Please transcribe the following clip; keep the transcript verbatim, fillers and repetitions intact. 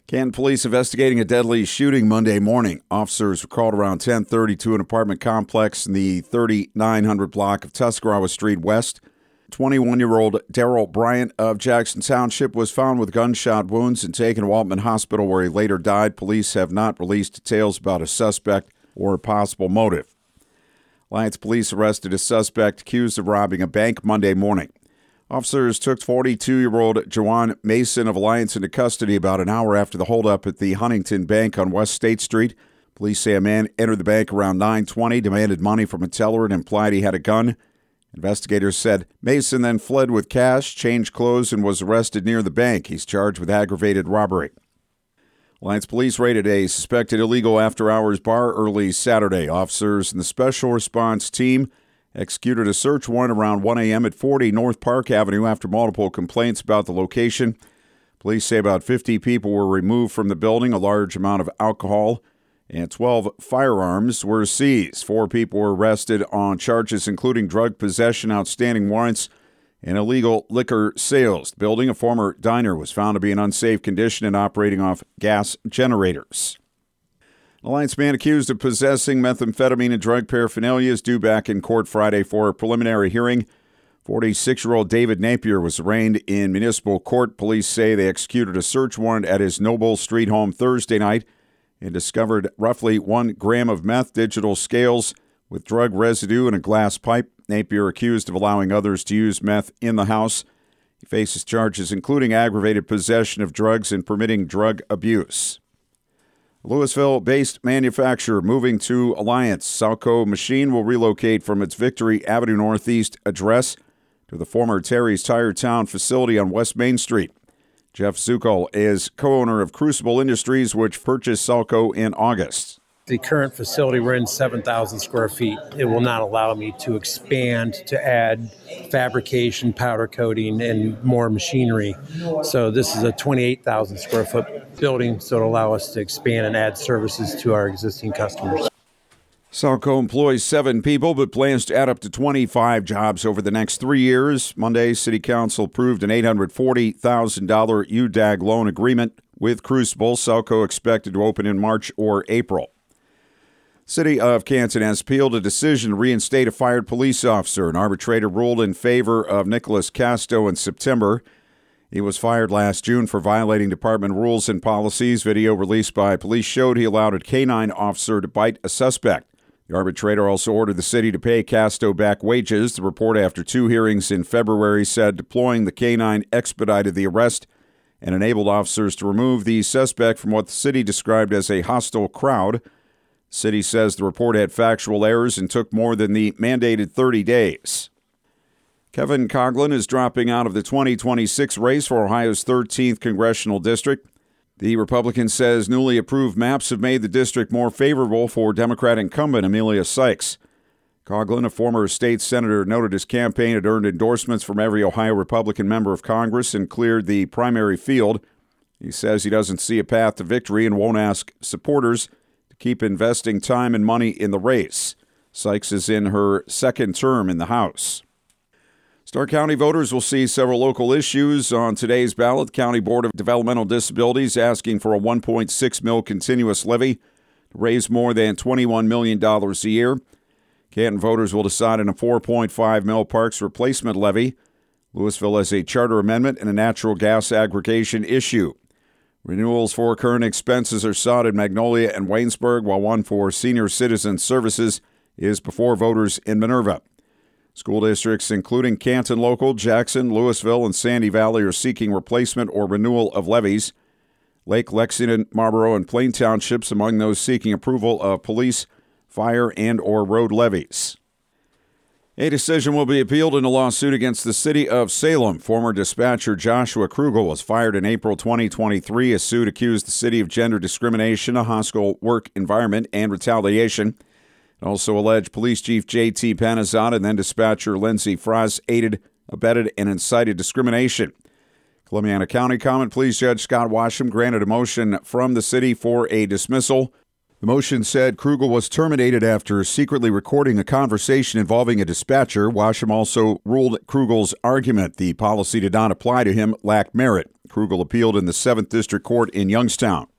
Canton police investigating a deadly shooting Monday morning. Officers were called around ten thirty to an apartment complex in the thirty-nine hundred block of Tuscarawas Street West. twenty-one-year-old Daryl Bryant of Jackson Township was found with gunshot wounds and taken to Waltman Hospital, where he later died. Police have not released details about a suspect or a possible motive. Alliance police arrested a suspect accused of robbing a bank Monday morning. Officers took forty-two-year-old Jawan Mason of Alliance into custody about an hour after the holdup at the Huntington Bank on West State Street. Police say a man entered the bank around nine twenty, demanded money from a teller, and implied he had a gun. Investigators said Mason then fled with cash, changed clothes, and was arrested near the bank. He's charged with aggravated robbery. Alliance police raided a suspected illegal after-hours bar early Saturday. Officers and the special response team executed a search warrant around one a.m. at forty North Park Avenue after multiple complaints about the location. Police say about fifty people were removed from the building. A large amount of alcohol and twelve firearms were seized. Four people were arrested on charges including drug possession, outstanding warrants, and illegal liquor sales. The building, a former diner, was found to be in unsafe condition and operating off gas generators. Alliance man accused of possessing methamphetamine and drug paraphernalia is due back in court Friday for a preliminary hearing. forty-six-year-old David Napier was arraigned in municipal court. Police say they executed a search warrant at his Noble Street home Thursday night and discovered roughly one gram of meth, digital scales with drug residue, and a glass pipe. Napier accused of allowing others to use meth in the house. He faces charges including aggravated possession of drugs and permitting drug abuse. Louisville-based manufacturer moving to Alliance. Salco Machine will relocate from its Victory Avenue Northeast address to the former Terry's Tire Town facility on West Main Street. Jeff Zuckel is co-owner of Crucible Industries, which purchased Salco in August. The current facility, we're in seven thousand square feet. It will not allow me to expand, to add fabrication, powder coating, and more machinery. So this is a twenty-eight thousand square foot building, so it'll allow us to expand and add services to our existing customers. Salco employs seven people, but plans to add up to twenty-five jobs over the next three years. Monday, City Council approved an eight hundred forty thousand dollars U D A G loan agreement with Crucible. Salco expected to open in March or April. City of Canton has appealed a decision to reinstate a fired police officer. An arbitrator ruled in favor of Nicholas Casto in September. He was fired last June for violating department rules and policies. Video released by police showed he allowed a canine officer to bite a suspect. The arbitrator also ordered the city to pay Casto back wages. The report after two hearings in February said deploying the canine expedited the arrest and enabled officers to remove the suspect from what the city described as a hostile crowd. The city says the report had factual errors and took more than the mandated thirty days. Kevin Coughlin is dropping out of the twenty twenty-six race for Ohio's thirteenth congressional district. The Republican says newly approved maps have made the district more favorable for Democrat incumbent Amelia Sykes. Coughlin, a former state senator, noted his campaign had earned endorsements from every Ohio Republican member of Congress and cleared the primary field. He says he doesn't see a path to victory and won't ask supporters keep investing time and money in the race. Sykes is in her second term in the House. Stark County voters will see several local issues on today's ballot. The County Board of Developmental Disabilities asking for a one point six mil continuous levy to raise more than twenty-one million dollars a year. Canton voters will decide on a four point five mil parks replacement levy. Louisville has a charter amendment and a natural gas aggregation issue. Renewals for current expenses are sought in Magnolia and Waynesburg, while one for senior citizen services is before voters in Minerva. School districts including Canton Local, Jackson, Louisville, and Sandy Valley are seeking replacement or renewal of levies. Lake, Lexington, Marlboro, and Plain Townships among those seeking approval of police, fire, and or road levies. A decision will be appealed in a lawsuit against the city of Salem. Former dispatcher Joshua Krugel was fired in April twenty twenty-three. A suit accused the city of gender discrimination, a hostile work environment, and retaliation. It also alleged Police Chief J T Panizada and then dispatcher Lindsey Frost aided, abetted, and incited discrimination. Columbiana County Common Pleas Judge Scott Washam granted a motion from the city for a dismissal. The motion said Krugel was terminated after secretly recording a conversation involving a dispatcher. Washam also ruled Krugel's argument the policy did not apply to him lacked merit. Krugel appealed in the seventh District Court in Youngstown.